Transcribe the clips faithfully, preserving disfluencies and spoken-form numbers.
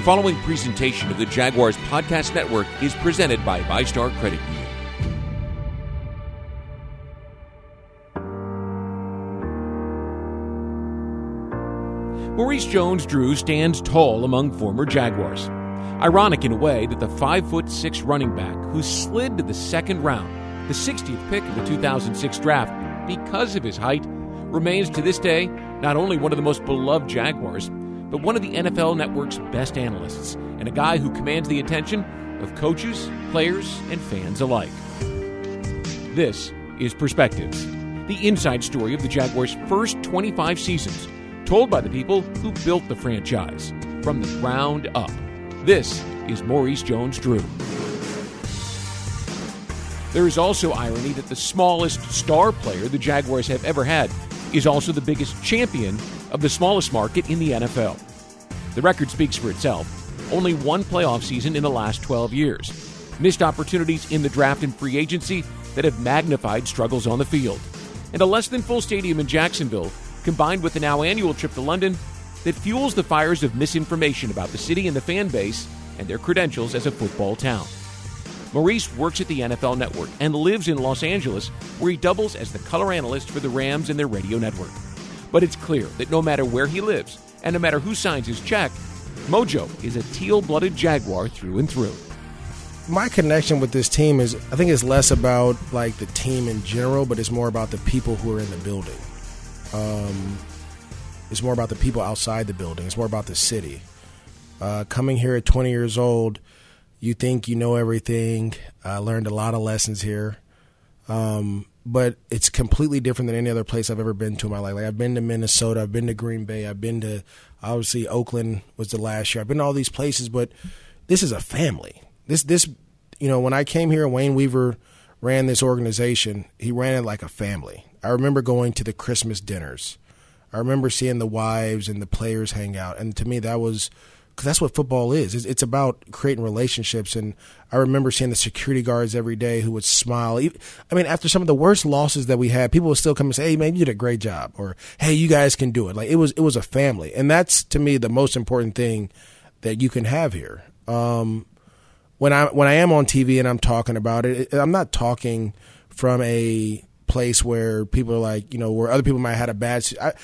The following presentation of the Jaguars Podcast Network is presented by VyStar Credit Union. Maurice Jones-Drew stands tall among former Jaguars. Ironic in a way that the five foot six running back who slid to the second round, the sixtieth pick of the two thousand six draft, because of his height, remains to this day not only one of the most beloved Jaguars, but one of the N F L Network's best analysts, and a guy who commands the attention of coaches, players, and fans alike. This is Perspectives, the inside story of the Jaguars' first twenty-five seasons, told by the people who built the franchise from the ground up. This is Maurice Jones-Drew. There is also irony that the smallest star player the Jaguars have ever had is also the biggest champion of the smallest market in the N F L. The record speaks for itself. Only one playoff season in the last twelve years. Missed opportunities in the draft and free agency that have magnified struggles on the field. And a less than full stadium in Jacksonville, combined with the now annual trip to London, that fuels the fires of misinformation about the city and the fan base and their credentials as a football town. Maurice works at the N F L Network and lives in Los Angeles, where he doubles as the color analyst for the Rams and their radio network. But it's clear that no matter where he lives, and no matter who signs his check, Mojo is a teal-blooded Jaguar through and through. My connection with this team is, I think it's less about like the team in general, but it's more about the people who are in the building. Um, it's more about the people outside the building. It's more about the city. Uh, coming here at twenty years old, you think you know everything. I learned a lot of lessons here. Um, but it's completely different than any other place I've ever been to in my life. Like, I've been to Minnesota. I've been to Green Bay. I've been to, obviously, Oakland was the last year. I've been to all these places, but this is a family. This, this, you know, when I came here, Wayne Weaver ran this organization. He ran it like a family. I remember going to the Christmas dinners. I remember seeing the wives and the players hang out. And to me, that was – because that's what football is. It's, it's about creating relationships. And I remember seeing the security guards every day who would smile. I mean, after some of the worst losses that we had, people would still come and say, hey, man, you did a great job. Or, hey, you guys can do it. Like, it was it was a family. And that's, to me, the most important thing that you can have here. Um, when I when I am on T V and I'm talking about it, I'm not talking from a place where people are like, you know, where other people might have had a bad I,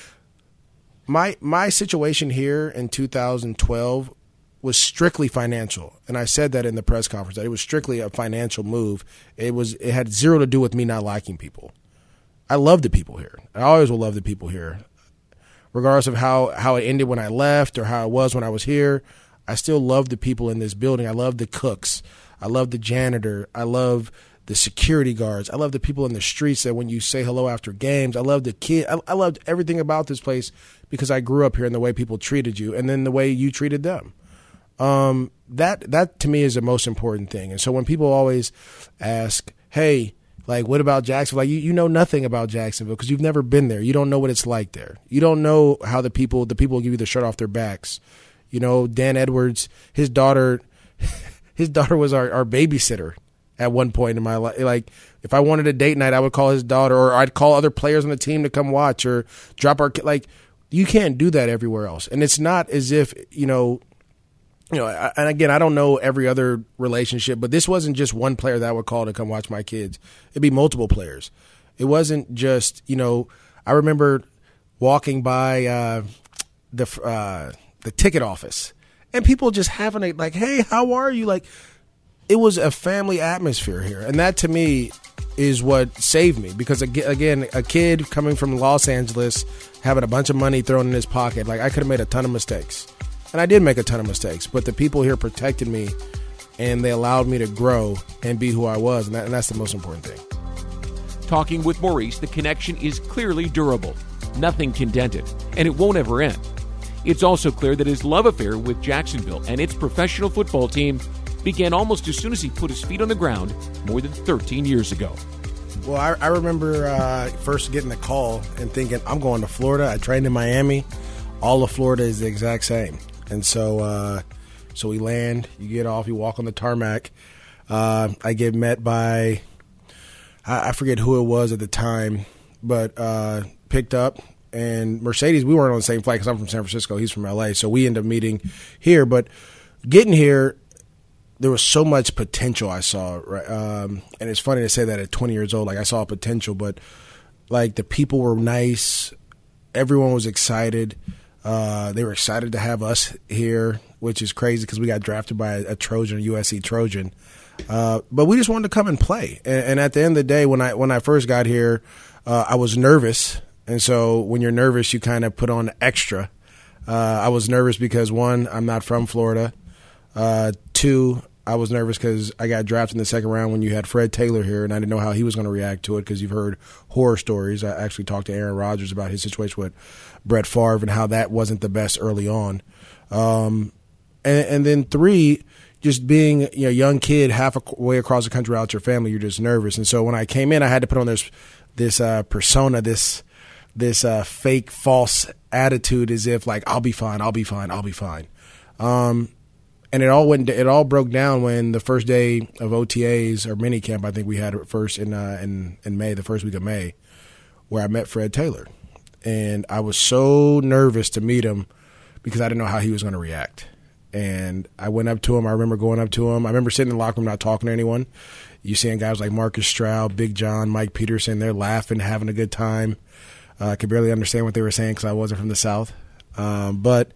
My my situation here in two thousand twelve was strictly financial, and I said that in the press conference that it was strictly a financial move. It was it had zero to do with me not liking people. I love the people here. I always will love the people here, regardless of how, how it ended when I left or how it was when I was here. I still love the people in this building. I love the cooks. I love the janitor. I love the security guards. I love the people in the streets that when you say hello after games. I love the kid. I, I loved everything about this place because I grew up here and the way people treated you and then the way you treated them. Um, that, that to me is the most important thing. And so when people always ask, hey, like, what about Jacksonville? Like, you, you know nothing about Jacksonville because you've never been there. You don't know what it's like there. You don't know how the people, the people give you the shirt off their backs. You know, Dan Edwards, his daughter, his daughter was our, our babysitter at one point in my life. Like, if I wanted a date night, I would call his daughter, or I'd call other players on the team to come watch, or drop our, like, you can't do that everywhere else. And it's not as if, you know, you know, and again, I don't know every other relationship, but this wasn't just one player that I would call to come watch my kids. It'd be multiple players. It wasn't just, you know, I remember walking by uh, the uh, the ticket office and people just having a, like, hey, how are you? Like, it was a family atmosphere here. And that, to me, is what saved me. Because, again, a kid coming from Los Angeles, having a bunch of money thrown in his pocket, like, I could have made a ton of mistakes. And I did make a ton of mistakes. But the people here protected me, and they allowed me to grow and be who I was. And, that, and that's the most important thing. Talking with Maurice, the connection is clearly durable. Nothing can dent it. And it won't ever end. It's also clear that his love affair with Jacksonville and its professional football team began almost as soon as he put his feet on the ground more than thirteen years ago. Well, I, I remember uh, first getting a call and thinking, I'm going to Florida. I trained in Miami. All of Florida is the exact same. And so uh, so we land, you get off, you walk on the tarmac. Uh, I get met by, I, I forget who it was at the time, but uh, picked up. And Mercedes, we weren't on the same flight because I'm from San Francisco. He's from L A. So we ended up meeting here. But getting here, there was so much potential I saw. Right? Um, and it's funny to say that at twenty years old, like I saw potential, but like the people were nice. Everyone was excited. Uh, they were excited to have us here, which is crazy because we got drafted by a, a Trojan, a U S C Trojan. Uh, but we just wanted to come and play. And, and at the end of the day, when I when I first got here, uh, I was nervous. And so when you're nervous, you kind of put on extra. Uh, I was nervous because, one, I'm not from Florida. Uh, two, I was nervous because I got drafted in the second round when you had Fred Taylor here, and I didn't know how he was going to react to it because you've heard horror stories. I actually talked to Aaron Rodgers about his situation with Brett Favre and how that wasn't the best early on. Um, and, and then three, just being you know, a young kid halfway across the country without your family, you're just nervous. And so when I came in, I had to put on this this uh, persona, this this uh, fake, false attitude as if, like, I'll be fine, I'll be fine, I'll be fine. Um, and it all went, it all broke down when the first day of O T As or minicamp, I think we had it first in, uh, in, in May, the first week of May, where I met Fred Taylor. And I was so nervous to meet him because I didn't know how he was going to react. And I went up to him. I remember going up to him. I remember sitting in the locker room not talking to anyone. You seeing guys like Marcus Stroud, Big John, Mike Peterson, they're laughing, having a good time. Uh, I could barely understand what they were saying because I wasn't from the South. Um, but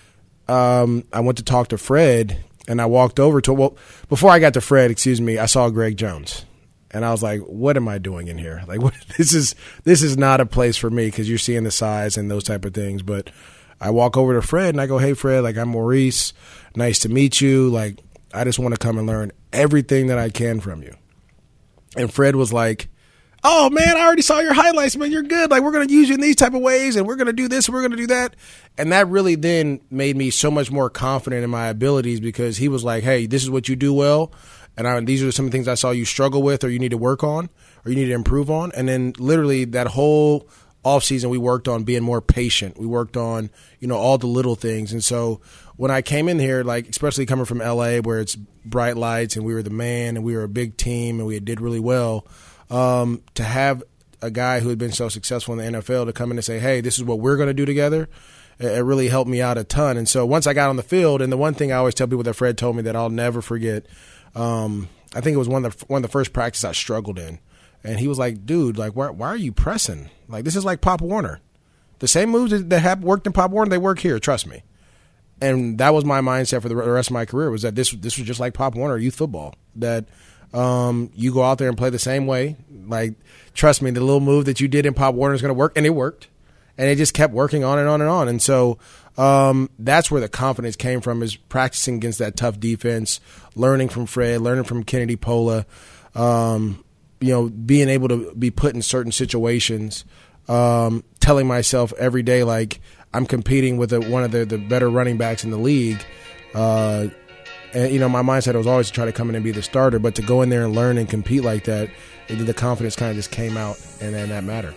um, I went to talk to Fred, and I walked over to – well, before I got to Fred, excuse me, I saw Greg Jones. And I was like, what am I doing in here? Like, what, this is this is not a place for me because you're seeing the size and those type of things. But I walk over to Fred, and I go, hey, Fred, like, I'm Maurice. Nice to meet you. Like, I just want to come and learn everything that I can from you. And Fred was like, oh, man, I already saw your highlights, man. You're good. Like, we're going to use you in these type of ways, and we're going to do this, and we're going to do that. And that really then made me so much more confident in my abilities because he was like, hey, this is what you do well, and I, these are some of the things I saw you struggle with or you need to work on or you need to improve on. And then literally that whole offseason we worked on being more patient. We worked on, you know, all the little things. And so when I came in here, like especially coming from L A where it's bright lights and we were the man and we were a big team and we did really well, Um, to have a guy who had been so successful in the N F L to come in and say, hey, this is what we're going to do together, it really helped me out a ton. And so once I got on the field, and the one thing I always tell people that Fred told me that I'll never forget, um, I think it was one of the, one of the first practices I struggled in. And he was like, dude, like, why, why are you pressing? Like, this is like Pop Warner. The same moves that, that have worked in Pop Warner, they work here, trust me. And that was my mindset for the rest of my career, was that this this was just like Pop Warner youth football, that – Um, you go out there and play the same way. Like, trust me, the little move that you did in Pop Warner is going to work, and it worked. And it just kept working on and on and on. And so um, that's where the confidence came from, is practicing against that tough defense, learning from Fred, learning from Kennedy Pola, um, you know, being able to be put in certain situations, um, telling myself every day, like, I'm competing with a, one of the, the better running backs in the league. Uh And, you know, my mindset was always to try to come in and be the starter, but to go in there and learn and compete like that, the confidence kind of just came out, and then that mattered.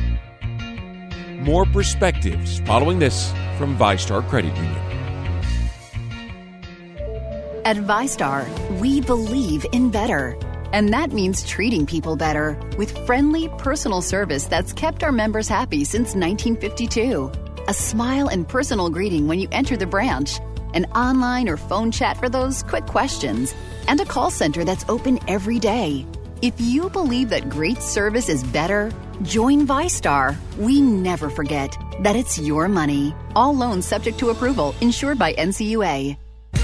More perspectives following this from VyStar Credit Union. At VyStar, we believe in better. And that means treating people better with friendly, personal service that's kept our members happy since nineteen fifty-two. A smile and personal greeting when you enter the branch. An online or phone chat for those quick questions, and a call center that's open every day. If you believe that great service is better, join VyStar. We never forget that it's your money. All loans subject to approval, insured by N C U A.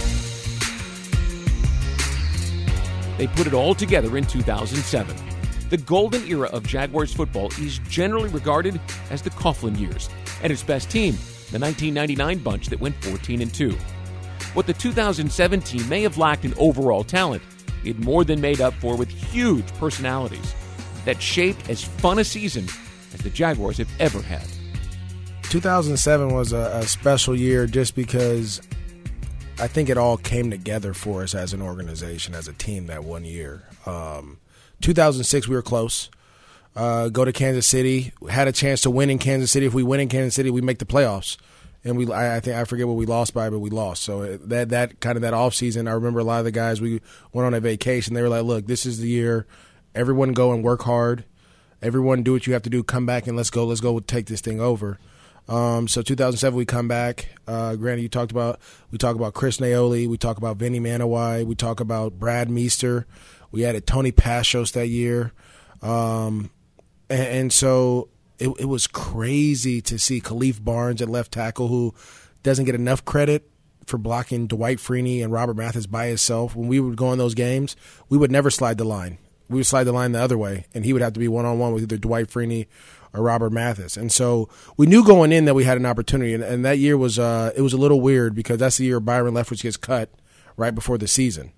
They put it all together in two thousand seven. The golden era of Jaguars football is generally regarded as the Coughlin years, and its best team, the nineteen ninety-nine bunch that went fourteen and two. What the two thousand seven team may have lacked in overall talent, it more than made up for with huge personalities that shaped as fun a season as the Jaguars have ever had. two thousand seven was a, a special year just because I think it all came together for us as an organization, as a team that one year. Um, two thousand six, we were close. Uh, go to Kansas City, had a chance to win in Kansas City. If we win in Kansas City, we make the playoffs. And we, I, I think I forget what we lost by, but we lost. So that that kind of that off season, I remember a lot of the guys, we went on a vacation. They were like, "Look, this is the year. Everyone go and work hard. Everyone do what you have to do. Come back and let's go. Let's go take this thing over." Um, so two thousand seven, we come back. Uh, granted, you talked about we talk about Chris Naoli, we talk about Vinny Manawai, we talk about Brad Meester. We added Tony Pashos that year, um, and, and so it, it was crazy to see Khalif Barnes at left tackle, who doesn't get enough credit for blocking Dwight Freeney and Robert Mathis by himself. When we would go in those games, we would never slide the line. We would slide the line the other way, and he would have to be one-on-one with either Dwight Freeney or Robert Mathis. And so we knew going in that we had an opportunity, and, and that year was uh, it was a little weird because that's the year Byron Leftwich gets cut right before the season.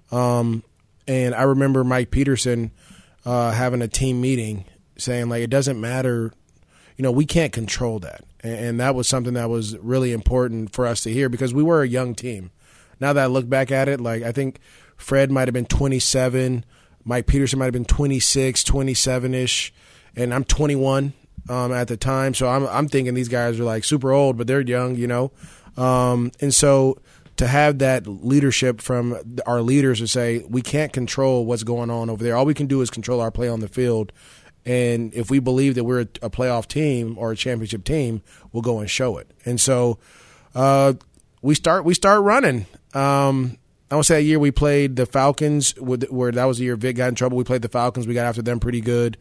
Um, and I remember Mike Peterson uh, having a team meeting saying, like, it doesn't matter, you know, we can't control that. And, and that was something that was really important for us to hear because we were a young team. Now that I look back at it, like, I think Fred might have been twenty-seven, Mike Peterson might have been twenty-six, twenty-seven-ish, and I'm twenty-one um, at the time. So I'm I'm thinking these guys are like super old, but they're young, you know. Um, and so to have that leadership from our leaders to say we can't control what's going on over there. All we can do is control our play on the field. And if we believe that we're a playoff team or a championship team, we'll go and show it. And so uh, we start we start running. Um, I want to say that year we played the Falcons, where that was the year Vic got in trouble. We played the Falcons. We got after them pretty good.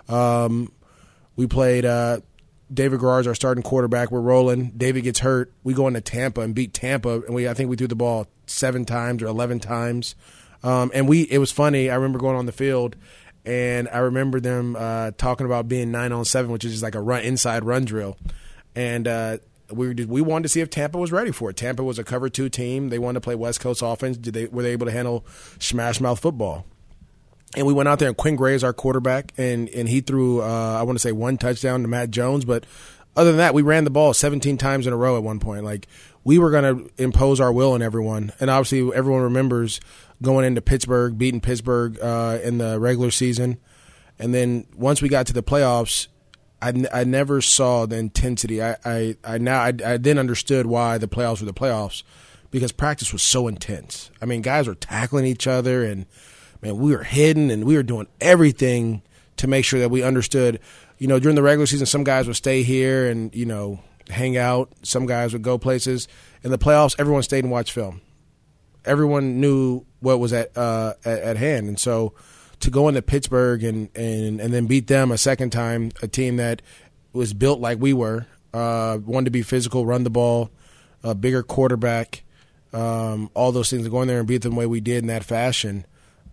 Um, we played uh, David Garrard's our starting quarterback. We're rolling. David gets hurt. We go into Tampa and beat Tampa, and we I think we threw the ball seven times or eleven times. Um, and we it was funny. I remember going on the field, and I remember them uh, talking about being nine on seven, which is just like a run inside run drill. And uh, we were, we wanted to see if Tampa was ready for it. Tampa was a cover two team. They wanted to play West Coast offense. Did they were they able to handle smash mouth football? And we went out there, and Quinn Gray is our quarterback, and, and he threw, uh, I want to say, one touchdown to Matt Jones. But other than that, we ran the ball seventeen times in a row at one point. Like, we were going to impose our will on everyone. And obviously, everyone remembers going into Pittsburgh, beating Pittsburgh uh, in the regular season. And then once we got to the playoffs, I, n- I never saw the intensity. I, I, I now I, I then understood why the playoffs were the playoffs, because practice was so intense. I mean, guys were tackling each other, and man, we were hidden, and we were doing everything to make sure that we understood. You know, during the regular season, some guys would stay here and, you know, hang out. Some guys would go places. In the playoffs, everyone stayed and watched film. Everyone knew what was at uh, at, at hand. And so to go into Pittsburgh and, and, and then beat them a second time, a team that was built like we were, uh, wanted to be physical, run the ball, a bigger quarterback, um, all those things, going there and beat them the way we did in that fashion.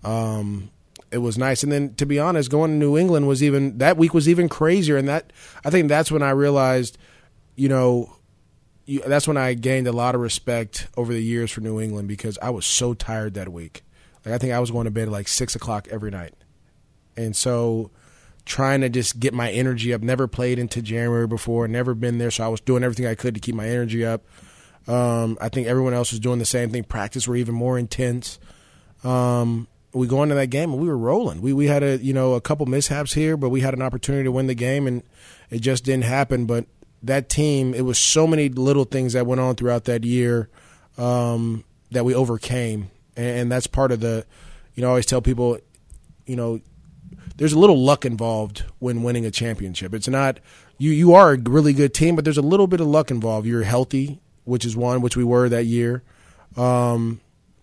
Um, it was nice. And then, to be honest, going to New England was even, that week was even crazier. And that, I think that's when I realized, you know, you, that's when I gained a lot of respect over the years for New England, because I was so tired that week. Like, I think I was going to bed at like six o'clock every night. And so trying to just get my energy up, never played into January before, never been there. So I was doing everything I could to keep my energy up. Um, I think everyone else was doing the same thing. Practice were even more intense. Um, we go into that game and we were rolling. We we had a you know a couple mishaps here, but we had an opportunity to win the game, and it just didn't happen. But that team, it was so many little things that went on throughout that year um, that we overcame, and, and that's part of the. You know, I always tell people, you know, there's a little luck involved when winning a championship. It's not you. You are a really good team, but there's a little bit of luck involved. You're healthy, which is one, which we were that year. Um,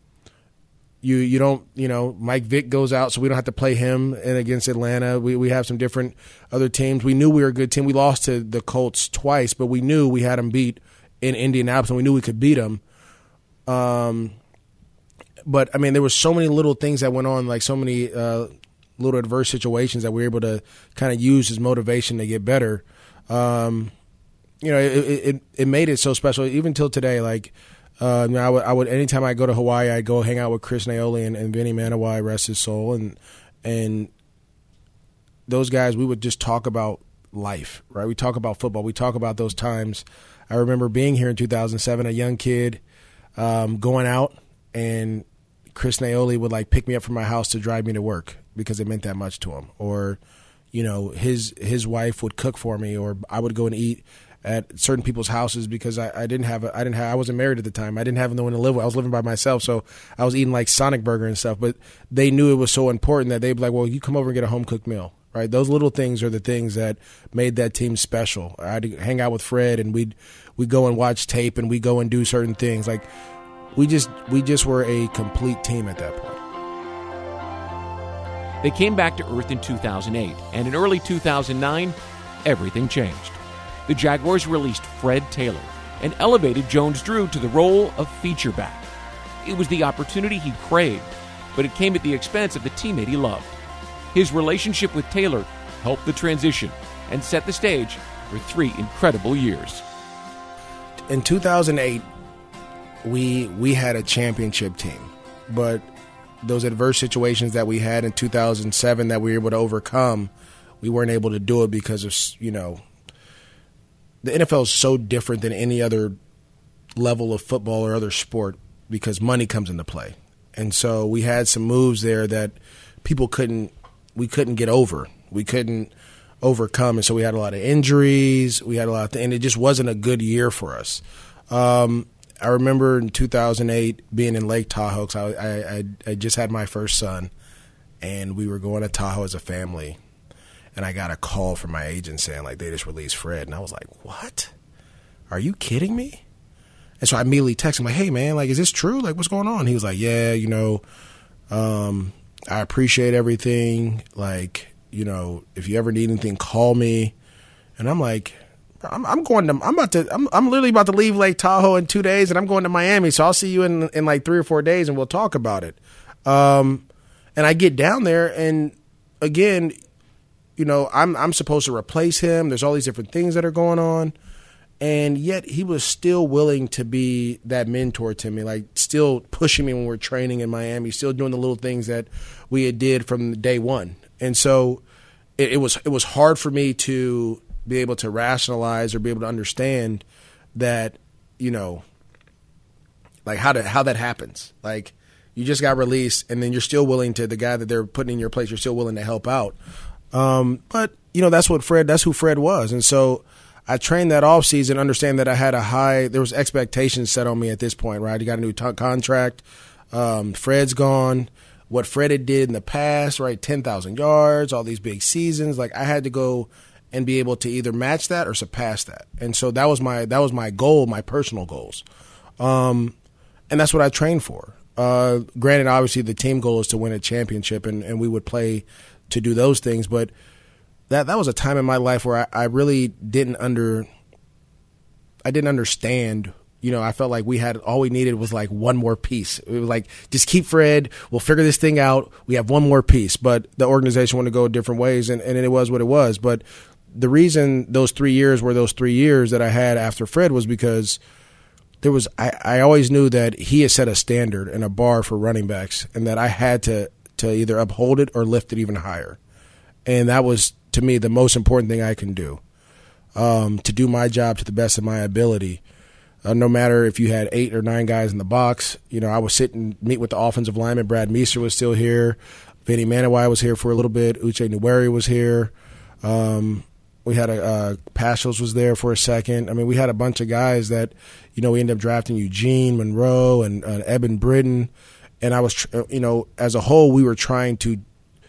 You you don't you know Mike Vick goes out, so we don't have to play him and against Atlanta. We we have some different other teams. We knew we were a good team. We lost to the Colts twice, but we knew we had them beat in Indianapolis, and we knew we could beat them. Um, but I mean, there were so many little things that went on, like so many uh, little adverse situations that we were able to kind of use as motivation to get better. Um, you know, it, it it made it so special, even till today. Like. Uh, I would, I would, anytime I go to Hawaii, I'd go hang out with Chris Naoli and, and Vinny Manawai, rest his soul, and and those guys. We would just talk about life, right? We talk about football. We talk about those times. I remember being here in two thousand seven, a young kid, um, going out, and Chris Naoli would like pick me up from my house to drive me to work because it meant that much to him. Or, you know, his his wife would cook for me, or I would go and eat at certain people's houses because I, I didn't have a, I didn't have I wasn't married at the time. I didn't have no one to live with. I was living by myself, so I was eating like Sonic Burger and stuff. But they knew it was so important that they'd be like, "Well, you come over and get a home cooked meal, right? Those little things are the things that made that team special. I'd hang out with Fred, and we'd we'd go and watch tape, and we'd go and do certain things. Like we just we just were a complete team at that point. They came back to earth in two thousand eight, and in early two thousand nine, everything changed. The Jaguars released Fred Taylor and elevated Jones-Drew to the role of feature back. It was the opportunity he craved, but it came at the expense of the teammate he loved. His relationship with Taylor helped the transition and set the stage for three incredible years. In two thousand eight, we we had a championship team, but those adverse situations that we had in two thousand seven that we were able to overcome, we weren't able to do it because of, you know, the N F L is so different than any other level of football or other sport because money comes into play. And so we had some moves there that people couldn't, we couldn't get over. We couldn't overcome. And so we had a lot of injuries. We had a lot of, and it just wasn't a good year for us. Um, I remember in two thousand eight being in Lake Tahoe, because I, I, I, I just had my first son, and we were going to Tahoe as a family, and I got a call from my agent saying, like, they just released Fred. And I was like, what? Are you kidding me? And so I immediately texted him, like, hey, man, like, is this true? Like, what's going on? He was like, yeah, you know, um, I appreciate everything. Like, you know, if you ever need anything, call me. And I'm like, I'm, I'm going to, I'm about to, I'm, I'm literally about to leave Lake Tahoe in two days, and I'm going to Miami. So I'll see you in in like three or four days, and we'll talk about it. Um, and I get down there, and again, you know, I'm I'm supposed to replace him. There's all these different things that are going on, and yet he was still willing to be that mentor to me, like still pushing me when we we're training in Miami, still doing the little things that we had did from day one. And so it, it was it was hard for me to be able to rationalize or be able to understand that, you know, like how to, how that happens. Like you just got released, and then you're still willing to, the guy that they're putting in your place, you're still willing to help out. Um, but you know, that's what Fred, that's who Fred was. And so I trained that off season, understand that I had a high, there was expectations set on me at this point, right? You got a new t- contract. Um, Fred's gone. What Fred had did in the past, right? ten thousand yards, all these big seasons. Like I had to go and be able to either match that or surpass that. And so that was my that was my goal, my personal goals. Um, and that's what I trained for. Uh, granted, obviously, the team goal is to win a championship, and, and we would play to do those things. But that that was a time in my life where I, I really didn't under I didn't understand. You know, I felt like we had all we needed was like one more piece. It was like, just keep Fred. We'll figure this thing out. We have one more piece. But the organization wanted to go different ways, and, and it was what it was. But the reason those three years were those three years that I had after Fred was because there was I, I always knew that he had set a standard and a bar for running backs, and that I had to to either uphold it or lift it even higher. And that was, to me, the most important thing I can do, um, to do my job to the best of my ability. Uh, no matter if you had eight or nine guys in the box, you know, I would sit and meet with the offensive lineman. Brad Meester was still here. Vinny Manawai was here for a little bit. Uche Nweri was here. Um, we had a uh, Pashos was there for a second. I mean, we had a bunch of guys that, you know, we ended up drafting Eugene Monroe and uh, Eben Britton. And I was, tr- you know, as a whole, we were trying to,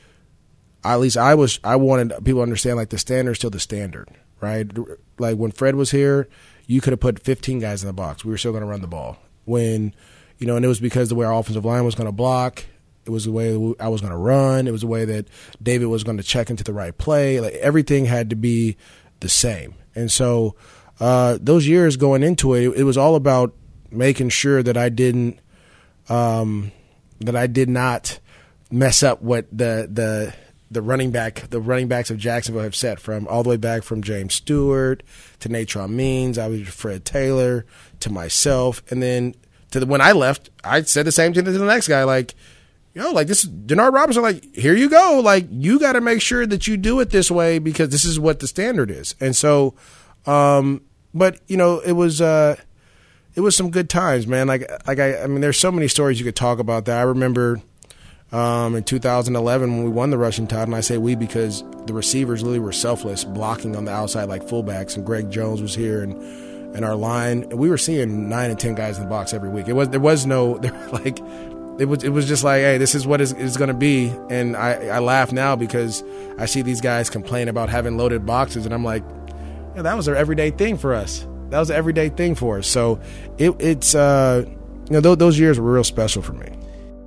at least I was, I wanted people to understand, like, the standard is still the standard, right? Like, when Fred was here, you could have put fifteen guys in the box. We were still going to run the ball. When, you know, and it was because the way our offensive line was going to block. It was the way I was going to run. It was the way that David was going to check into the right play. Like, everything had to be the same. And so uh, those years going into it, it, it was all about making sure that I didn't, um, that I did not mess up what the the the running back, the running backs of Jacksonville have set, from all the way back from James Stewart to Natron Means, I was Fred Taylor, to myself, and then to the, when I left, I said the same thing to the next guy, like, you know, like, this is Denard Robinson, like, here you go. Like, you got to make sure that you do it this way because this is what the standard is. And so, um, but, you know, it was, uh, it was some good times, man. Like, like I, I mean, there's so many stories you could talk about that. I remember um, in two thousand eleven when we won the rushing title, and I say we because the receivers literally were selfless, blocking on the outside like fullbacks, and Greg Jones was here, and, and our line, we were seeing nine and ten guys in the box every week. It was, there was no, there, like, it was it was just like, hey, this is what it's, it's going to be. And I, I laugh now because I see these guys complain about having loaded boxes, and I'm like, yeah, that was an everyday thing for us. That was an everyday thing for us. So it, it's uh, you know th- those years were real special for me.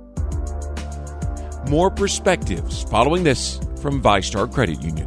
More perspectives following this from VyStar Credit Union.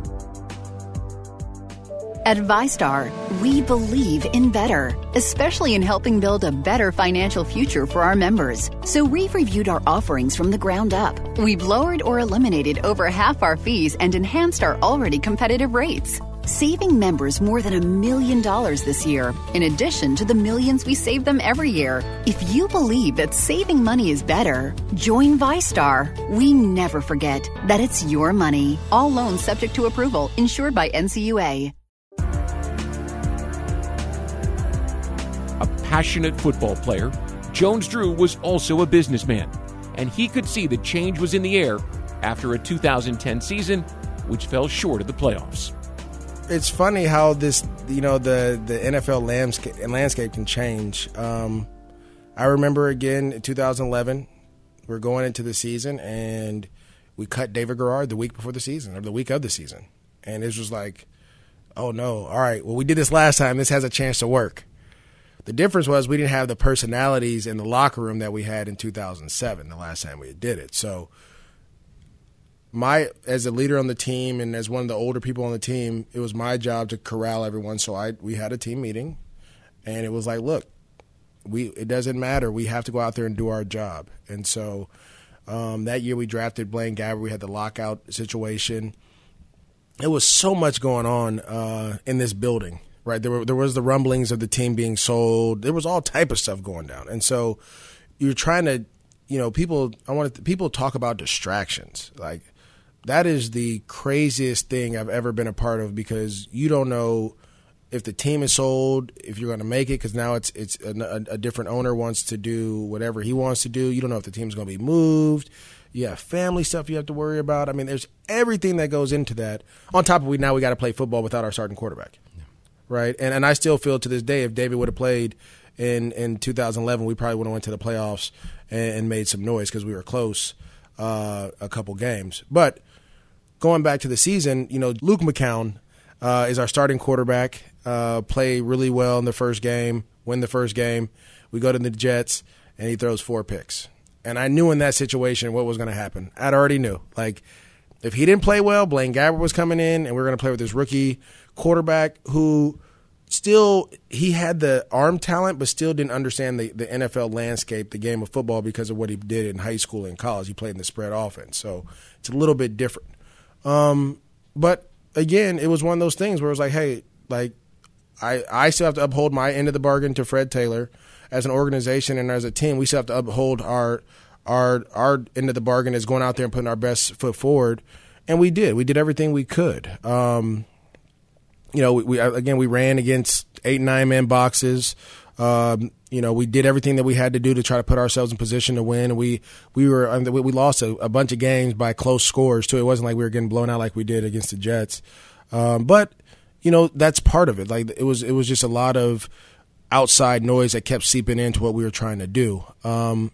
At VyStar, we believe in better, especially in helping build a better financial future for our members. So we've reviewed our offerings from the ground up. We've lowered or eliminated over half our fees and enhanced our already competitive rates, saving members more than a million dollars this year, in addition to the millions we save them every year. If you believe that saving money is better, join VyStar. We never forget that it's your money. All loans subject to approval, insured by N C U A. A passionate football player, Jones-Drew was also a businessman, and he could see that change was in the air after a two thousand ten season which fell short of the playoffs. It's funny how this, you know, the, the N F L landscape, landscape can change. Um, I remember again in two thousand eleven, we're going into the season, and we cut David Garrard the week before the season, or the week of the season. And it was just like, oh no, all right, well, we did this last time. This has a chance to work. The difference was we didn't have the personalities in the locker room that we had in two thousand seven, the last time we did it. So my as a leader on the team and as one of the older people on the team, it was my job to corral everyone. So I we had a team meeting, and it was like, look, we it doesn't matter. We have to go out there and do our job. And so um, that year we drafted Blaine Gabbert. We had the lockout situation. It was so much going on uh, in this building. Right, there were there was the rumblings of the team being sold. There was all type of stuff going down, and so you're trying to, you know, people. I want to, people talk about distractions. Like that is the craziest thing I've ever been a part of, because you don't know if the team is sold, if you're going to make it, because now it's it's a, a different owner wants to do whatever he wants to do. You don't know if the team's going to be moved. You have family stuff you have to worry about. I mean, there's everything that goes into that. On top of we now we got to play football without our starting quarterback. Right, and and I still feel to this day, if David would have played in, in two thousand eleven, we probably would have went to the playoffs and, and made some noise because we were close uh, a couple games. But going back to the season, you know, Luke McCown uh, is our starting quarterback. Uh, play really well in the first game, win the first game. We go to the Jets, and he throws four picks. And I knew in that situation what was going to happen. I already knew. Like, if he didn't play well, Blaine Gabbert was coming in, and we we're going to play with this rookie quarterback who still he had the arm talent but still didn't understand the, the N F L landscape, the game of football, because of what he did in high school and college. He played in the spread offense, so it's a little bit different. Um, but again, it was one of those things where it was like, hey, like I, I still have to uphold my end of the bargain to Fred Taylor. As an organization and as a team, we still have to uphold our our our end of the bargain as going out there and putting our best foot forward. And we did. We did everything we could. Um, you know, we, we again we ran against eight and nine man boxes. Um, you know, we did everything that we had to do to try to put ourselves in position to win. And we we were I mean, we lost a, a bunch of games by close scores too. It wasn't like we were getting blown out like we did against the Jets. Um, but you know, that's part of it. Like it was it was just a lot of outside noise that kept seeping into what we were trying to do. Um,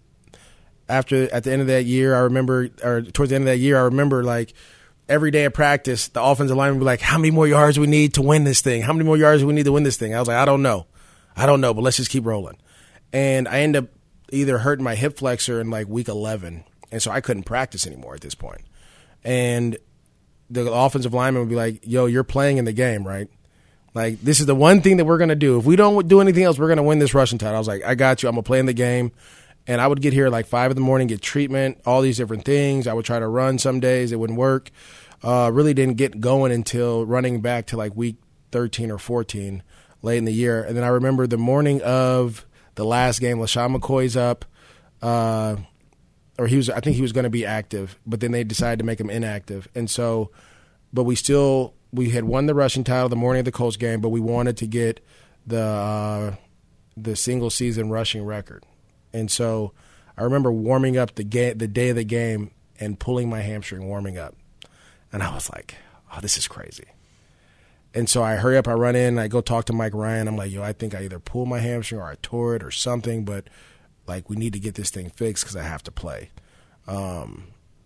after at the end of that year, I remember, or towards the end of that year, I remember like. Every day of practice, the offensive lineman would be like, how many more yards do we need to win this thing? How many more yards do we need to win this thing? I was like, I don't know. I don't know, but let's just keep rolling. And I ended up either hurting my hip flexor in like week eleven, and so I couldn't practice anymore at this point. And the offensive lineman would be like, yo, you're playing in the game, right? Like, this is the one thing that we're going to do. If we don't do anything else, we're going to win this rushing title. I was like, I got you. I'm going to play in the game. And I would get here at like five in the morning, get treatment, all these different things. I would try to run some days. It wouldn't work. Uh, really didn't get going until running back to like week thirteen or fourteen late in the year. And then I remember the morning of the last game, LaShawn McCoy's up, uh, or he was, I think he was going to be active, but then they decided to make him inactive. And so, but we still, we had won the rushing title the morning of the Colts game, but we wanted to get the, uh, the single season rushing record. And so I remember warming up the ga- the day of the game and pulling my hamstring warming up. And I was like, oh, this is crazy. And so I hurry up, I run in, I go talk to Mike Ryan. I'm like, yo, I think I either pulled my hamstring or I tore it or something, but like, we need to get this thing fixed because I have to play. Um,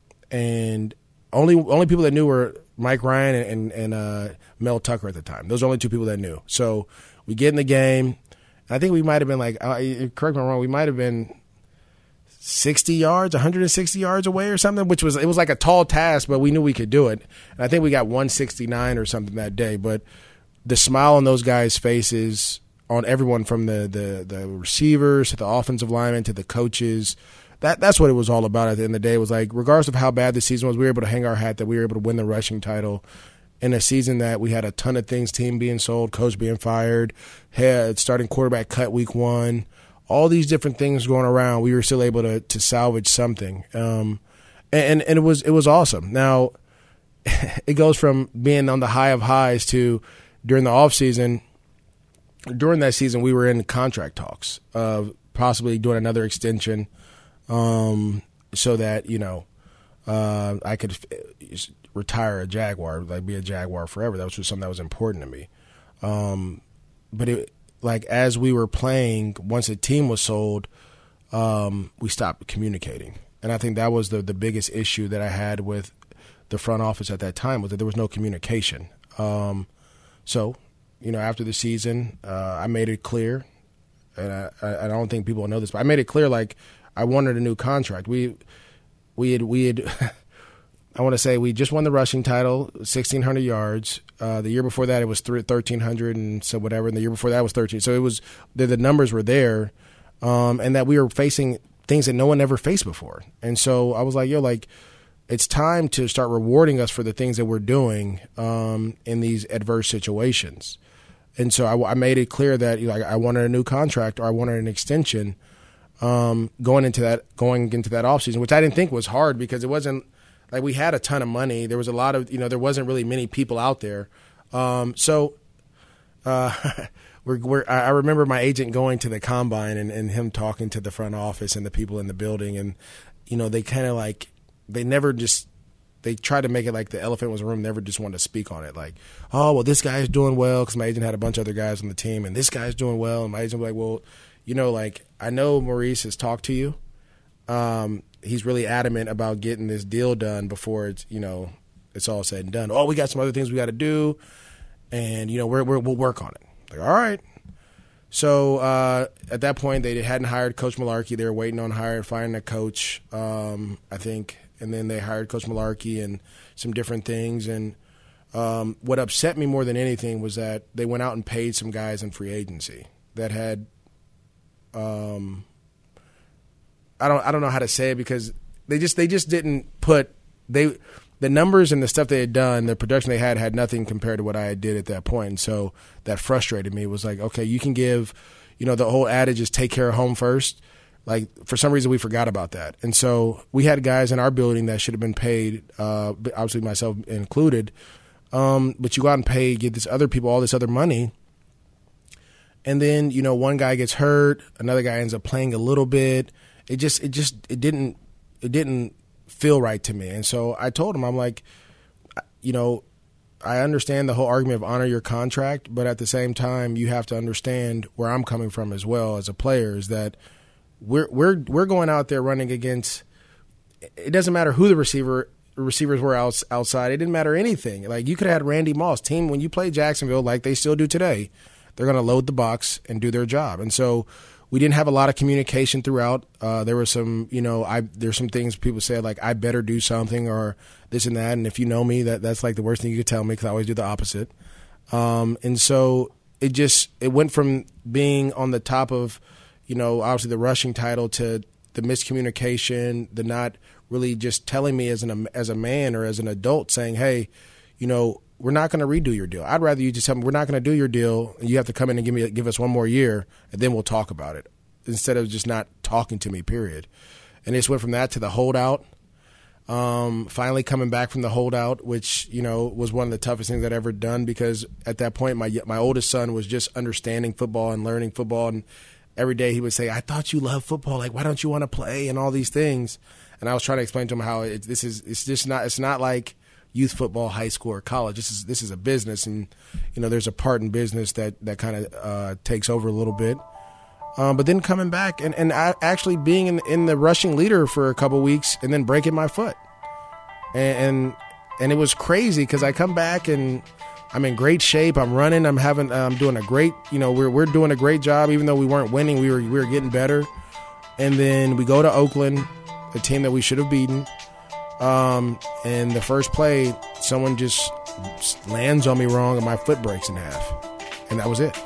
and only only people that knew were Mike Ryan and, and uh, Mel Tucker at the time. Those are the only two people that knew. So we get in the game. I think we might have been like, uh, correct me if I'm wrong, we might have been sixty yards, one hundred sixty yards away or something, which was, it was like a tall task, but we knew we could do it. And I think we got one sixty-nine or something that day. But the smile on those guys' faces, on everyone from the, the, the receivers to the offensive linemen to the coaches, that that's what it was all about at the end of the day. It was like, regardless of how bad the season was, we were able to hang our hat that we were able to win the rushing title in a season that we had a ton of things, team being sold, coach being fired, had starting quarterback cut week one, all these different things going around. We were still able to to salvage something, um, and and it was it was awesome. Now it goes from being on the high of highs to during the off season. During that season, we were in contract talks of possibly doing another extension, um, so that you know uh, I could f- retire a Jaguar, like be a Jaguar forever. That was just something that was important to me. Um, but it, like as we were playing, once the team was sold, um, we stopped communicating, and I think that was the the biggest issue that I had with the front office at that time, was that there was no communication. Um, so. You know, after the season, uh, I made it clear, and I, I don't think people know this, but I made it clear, like, I wanted a new contract. We, we had, we had, I want to say we just won the rushing title, sixteen hundred yards. Uh, the year before that, it was thirteen hundred and so whatever, and the year before that was thirteen. So it was, the, the numbers were there, um, and that we were facing things that no one ever faced before. And so I was like, yo, like, it's time to start rewarding us for the things that we're doing um, in these adverse situations. And so I, I made it clear that you know, I, I wanted a new contract or I wanted an extension um, going into that going into that offseason, which I didn't think was hard because it wasn't like we had a ton of money. There was a lot of you know there wasn't really many people out there. Um, so uh, we're, we're I remember my agent going to the combine and, and him talking to the front office and the people in the building, and you know they kind of like they never just. They tried to make it like the elephant was in the room, never just wanted to speak on it. Like, oh, well, this guy's doing well because my agent had a bunch of other guys on the team, and this guy's doing well. And my agent was like, well, you know, like, I know Maurice has talked to you. Um, he's really adamant about getting this deal done before it's, you know, it's all said and done. Oh, we got some other things we got to do, and, you know, we're, we're, we'll work on it. Like, all right. So uh, at that point, they hadn't hired Coach Mularkey. They were waiting on hiring, finding a coach, um, I think. And then they hired Coach Mularkey and some different things. And um, what upset me more than anything was that they went out and paid some guys in free agency that had um, I don't I don't know how to say it because they just they just didn't put they the numbers and the stuff they had done, the production they had had nothing compared to what I did at that point. And so that frustrated me. It was like, okay, you can give, you know, the whole adage is take care of home first. Like, for some reason, we forgot about that. And so we had guys in our building that should have been paid, uh, obviously myself included. Um, but you go out and pay, get this other people all this other money. And then, you know, one guy gets hurt, another guy ends up playing a little bit. It just, it just, it didn't, it didn't feel right to me. And so I told him, I'm like, you know, I understand the whole argument of honor your contract, but at the same time, you have to understand where I'm coming from as well as a player is that We're we're we're going out there running against. It doesn't matter who the receiver receivers were out, outside. It didn't matter anything. Like you could have had Randy Moss team when you play Jacksonville, like they still do today. They're going to load the box and do their job. And so we didn't have a lot of communication throughout. Uh, there were some, you know, I there's some things people said like I better do something or this and that. And if you know me, that that's like the worst thing you could tell me because I always do the opposite. Um, and so it just it went from being on the top of. You know, obviously the rushing title to the miscommunication, the not really just telling me as an as a man or as an adult saying, hey, you know, we're not going to redo your deal. I'd rather you just tell me we're not going to do your deal. And you have to come in and give me give us one more year, and then we'll talk about it instead of just not talking to me, period. And it just went from that to the holdout. Um, finally coming back from the holdout, which, you know, was one of the toughest things I'd ever done because at that point my my oldest son was just understanding football and learning football and every day he would say, I thought you loved football. Like, why don't you want to play and all these things? And I was trying to explain to him how it, this is, it's just not, it's not like youth football, high school or college. This is, this is a business. And, you know, there's a part in business that, that kind of uh, takes over a little bit. Um, but then coming back and, and I actually being in, in the rushing leader for a couple weeks and then breaking my foot. And and, and it was crazy because I come back and I'm in great shape. I'm running. I'm having. I'm doing a great. You know, we're we're doing a great job. Even though we weren't winning, we were we were getting better. And then we go to Oakland, a team that we should have beaten. Um, and the first play, someone just lands on me wrong, and my foot breaks in half, and that was it.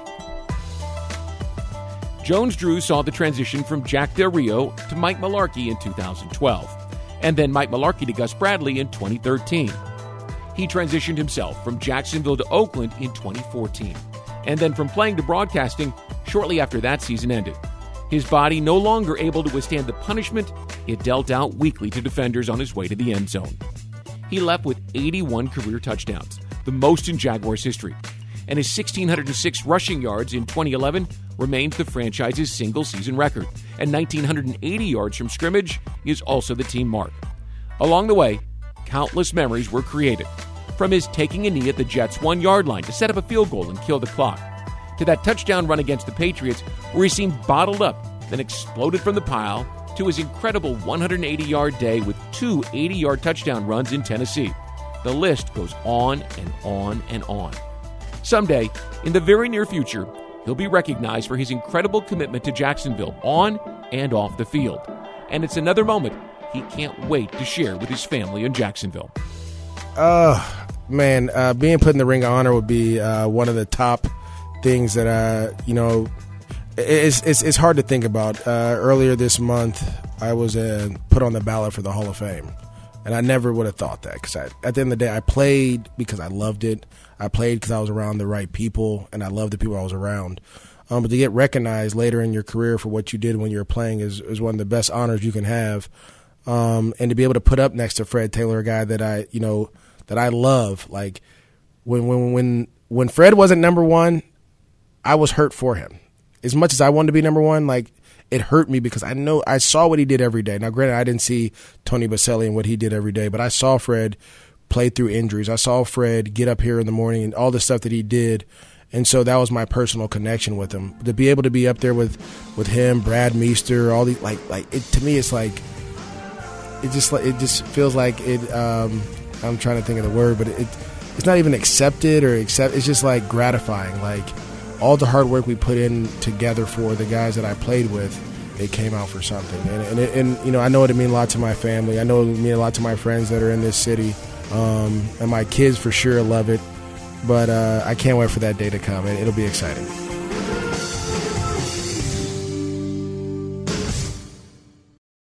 Jones-Drew saw the transition from Jack Del Rio to Mike Mularkey in two thousand twelve, and then Mike Mularkey to Gus Bradley in twenty thirteen. He transitioned himself from Jacksonville to Oakland in twenty fourteen, and then from playing to broadcasting shortly after that season ended. His body no longer able to withstand the punishment it dealt out weekly to defenders on his way to the end zone. He left with eighty-one career touchdowns, the most in Jaguars history, and his one thousand six hundred six rushing yards in twenty eleven remains the franchise's single-season record, and one thousand nine hundred eighty yards from scrimmage is also the team mark. Along the way, countless memories were created, from his taking a knee at the Jets' one-yard line to set up a field goal and kill the clock, to that touchdown run against the Patriots where he seemed bottled up, then exploded from the pile, to his incredible one hundred eighty-yard day with two eighty-yard touchdown runs in Tennessee. The list goes on and on and on. Someday, in the very near future, he'll be recognized for his incredible commitment to Jacksonville on and off the field. And it's another moment he can't wait to share with his family in Jacksonville. Uh, man, uh, being put in the Ring of Honor would be uh, one of the top things that, uh, you know, it's, it's, it's hard to think about. Uh, earlier this month, I was uh, put on the ballot for the Hall of Fame. And I never would have thought that because at the end of the day, I played because I loved it. I played because I was around the right people, and I loved the people I was around. Um, but to get recognized later in your career for what you did when you were playing is, is one of the best honors you can have. Um, and to be able to put up next to Fred Taylor, a guy that I, you know, that I love. Like when when when when Fred wasn't number one, I was hurt for him. As much as I wanted to be number one, like it hurt me because I know I saw what he did every day. Now, granted, I didn't see Tony Boselli and what he did every day, but I saw Fred play through injuries. I saw Fred get up here in the morning and all the stuff that he did. And so that was my personal connection with him. To be able to be up there with, with him, Brad Meester, all these like like it to me, it's like it just it just feels like it. Um, I'm trying to think of the word, but it it's not even accepted or accept. It's just like gratifying. Like all the hard work we put in together for the guys that I played with, it came out for something. And and, it, and you know, I know it mean a lot to my family. I know it mean a lot to my friends that are in this city, um, and my kids for sure love it. But uh, I can't wait for that day to come. It'll be exciting.